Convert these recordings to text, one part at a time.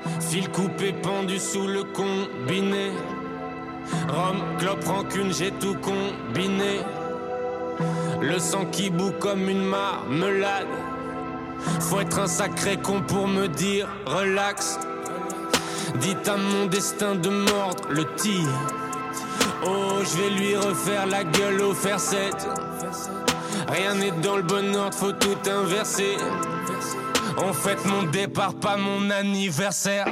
Fil coupé pendu sous le combiné. Rhum, clope, rancune, j'ai tout combiné. Le sang qui bout comme une marmelade. Faut être un sacré con pour me dire relax. Dites à mon destin de mordre le tir. Oh, je vais lui refaire la gueule au fer 7. Rien n'est dans le bon ordre, faut tout inverser. On fête mon départ, pas mon anniversaire.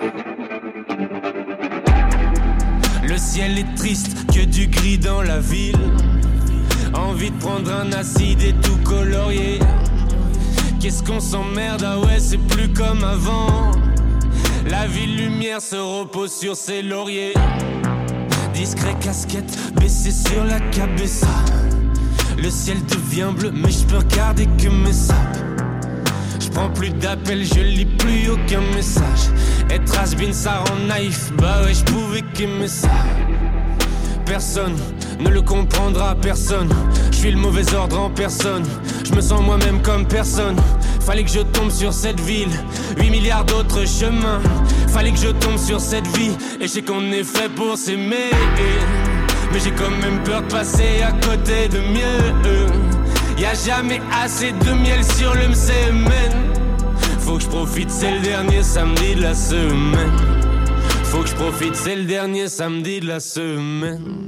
Le ciel est triste, que du gris dans la ville. Envie de prendre un acide et tout colorier. Qu'est-ce qu'on s'emmerde, ah ouais c'est plus comme avant. La ville lumière se repose sur ses lauriers. Discret casquette, baissée sur la cabeza. Le ciel devient bleu mais je peux regarder que mes sapes. Je prends plus d'appels, je lis plus aucun message. Être has-been ça rend naïf, bah ouais je pouvais qu'aimer ça. Personne ne le comprendra, personne. Je suis le mauvais ordre en personne. Je me sens moi-même comme personne. Fallait que je tombe sur cette ville, 8 milliards d'autres chemins. Fallait que je tombe sur cette vie. Et je sais qu'on est fait pour s'aimer. Mais j'ai quand même peur de passer à côté de mieux. Y'a jamais assez de miel sur le semaine. Faut que je profite, c'est le dernier samedi de la semaine. Faut que je profite, c'est le dernier samedi de la semaine.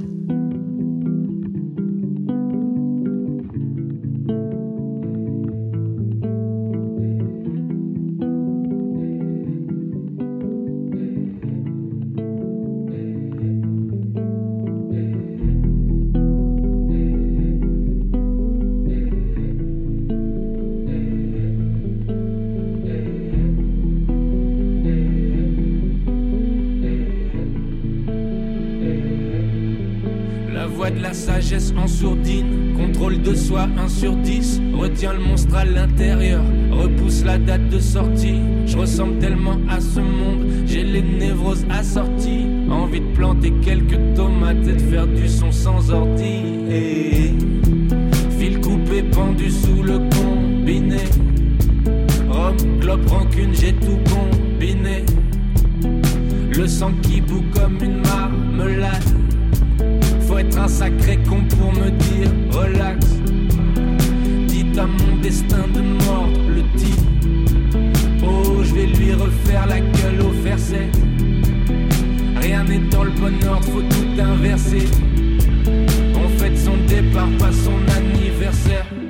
Sagesse en sourdine, contrôle de soi 1 sur 10. Retiens le monstre à l'intérieur, repousse la date de sortie. Je ressemble tellement à ce monde, j'ai les névroses assorties. Envie de planter quelques tomates et de faire du son sans ordi. Fil coupé pendu sous le combiné. Rhum, clope, rancune, j'ai tout combiné. Le sang qui bout comme une marmelade. Faut être un sacré con pour me dire relax. Dites à mon destin de mordre le tir. Oh, je vais lui refaire la gueule au fer 7. Rien n'est dans le bon ordre, faut tout inverser. On fête son départ, pas son anniversaire.